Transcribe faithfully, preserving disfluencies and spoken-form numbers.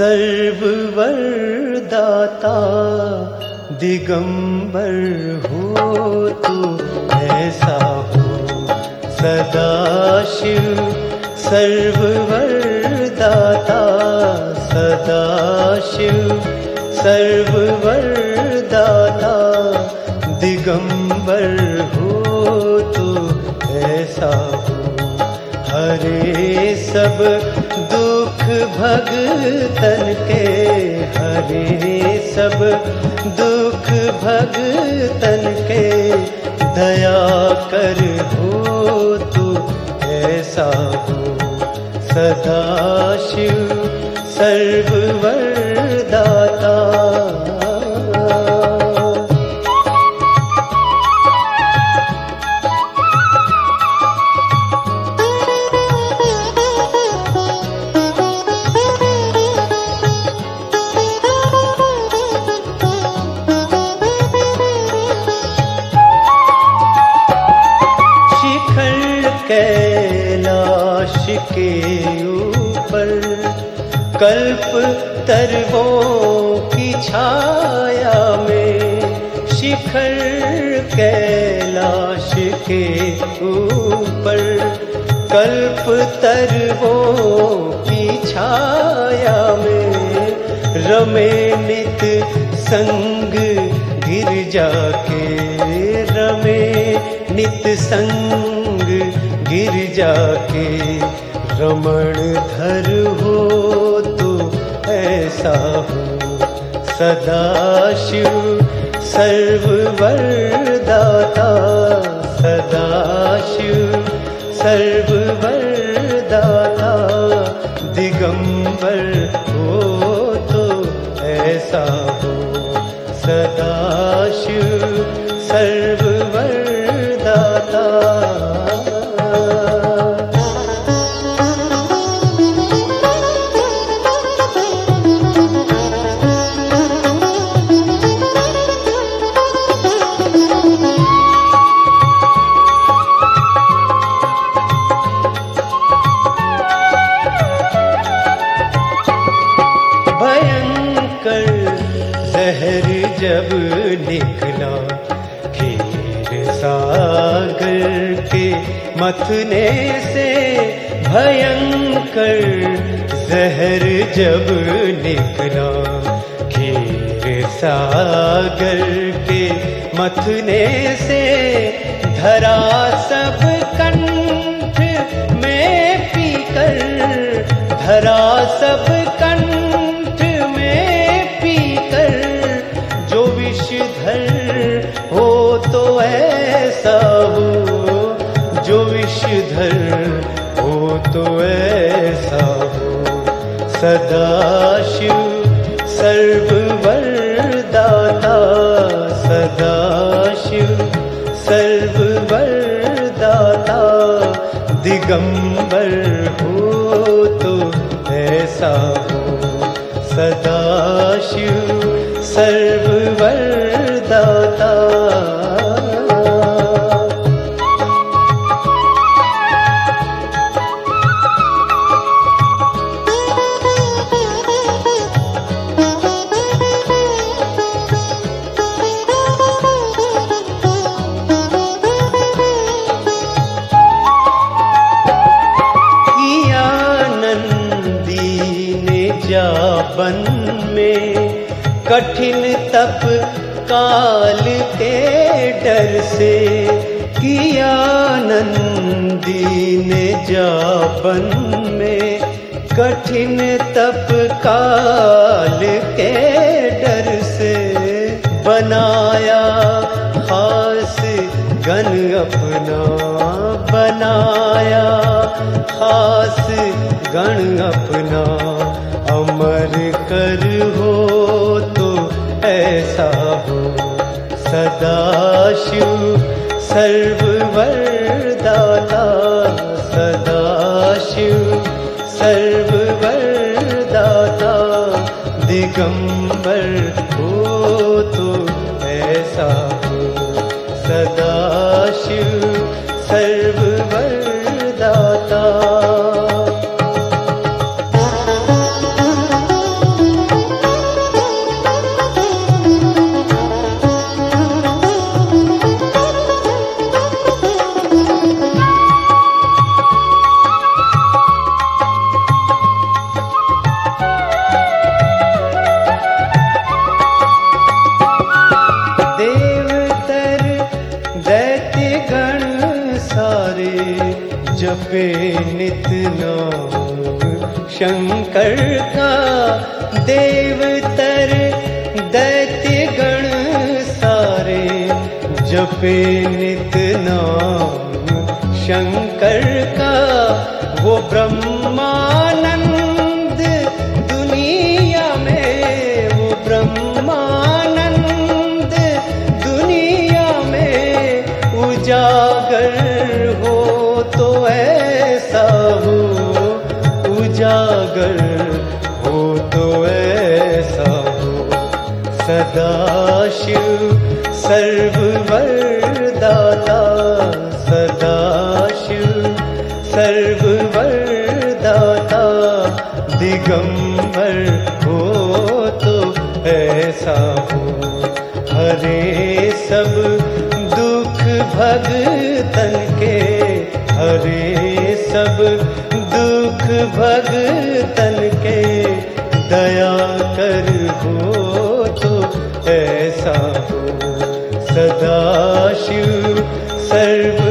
सर्ववरदाता दिगंबर हो तू ऐसा हो सदाशिव सर्ववरदाता सदाशिव सर्ववरदाता दिगंबर हो तू ऐसा हो हरे सब दुख भगतन के हरे सब दुख भगतन के दया कर हो तू ऐसा हो सदाशिव सर्ववरदाता कैलाश के ऊपर कल्प तरुओं की छाया में शिखर कैलाश के ऊपर कल्प तरुओं की छाया में रमे नित संग गिरजा के रमे नित संग गिरजा के रमण धर हो तो ऐसा हो सदाशिव सर्ववरदाता सदाशिव सर्ववरदाता दिगंबर हो तो ऐसा हो सदाशिव सर्ववरदाता जहर जब निकला खीर सागर के मथने से भयंकर जहर जब निकला खीर सागर के मथने से धरा सब कंठ में पीकर धरा सब कंठ में पीकर जो विषधर हो तो ऐसा हो जो विषधर हो तो ऐसा हो सदाशिव सर्ववरदाता सदाशिव सर्ववरदाता दिगंबर हो तो ऐसा हो सदाशिव सर्ववरदाता जाबन में कठिन तप काल के डर से किया नंदी ने जाबन में कठिन तप काल के डर से बनाया खास गण अपना बनाया खास गण अपना अमर कर हो तो ऐसा हो सदाशिव सर्ववरदाता सदाशिव सर्ववरदाता दिगंबर हो तो ऐसा हो सदाशिव सर्ववरदाता गण सारे जपे नित नाम शंकर का। देवतर दैत्य गण सारे जपे नित नाम शंकर का। वो ब्रह्मानंद दुनिया में, वो ब्रह्मानंद दुनिया में उजागर हो तो ऐसा हो, उजागर हो तो ऐसा हो। सदाशिव सर्ववरदाता, सदाशिव सर्ववरदाता। दिगंबर हो तो ऐसा हो। हरे सब दुख भगतन के, हरे सब दुख भगतन के। दया कर हो तो ऐसा हो। सदाशिव सर्व